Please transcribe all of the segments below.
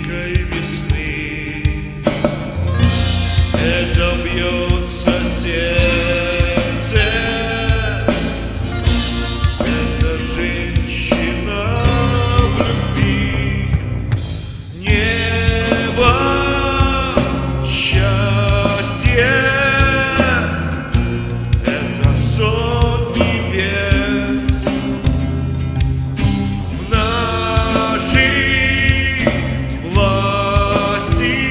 великой весны. Это бьется сердце, это женщина в любви. Небо, счастье, это сон небес. В нашей власти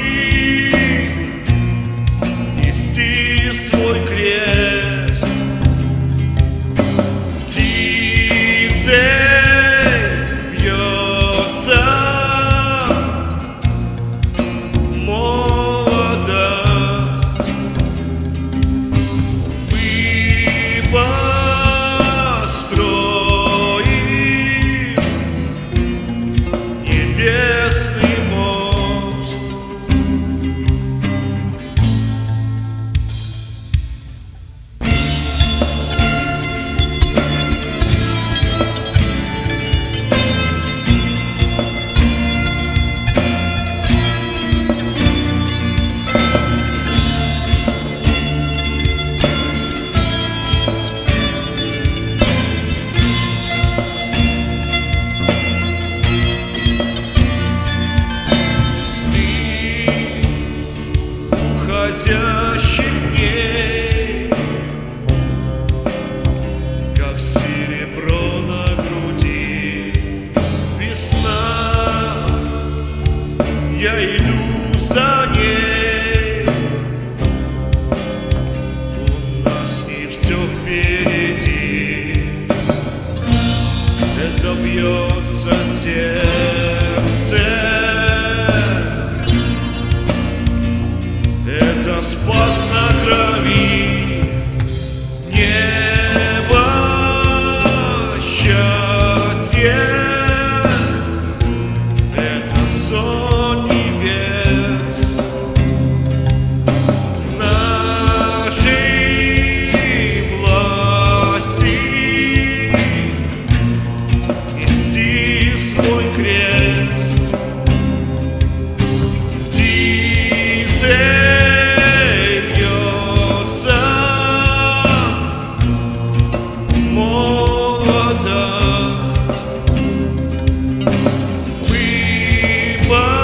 нести свой крест. Птицей бьется молодость. Мы построим небесный мост. Уходящих дней, как серебро на груди. Весна, я иду за ней. У нас не все впереди. Это бьется сердце, это спас на крови. Небо, счастье, это сон небес. В нашей власти нести свой крест. Птицей молодость. Мы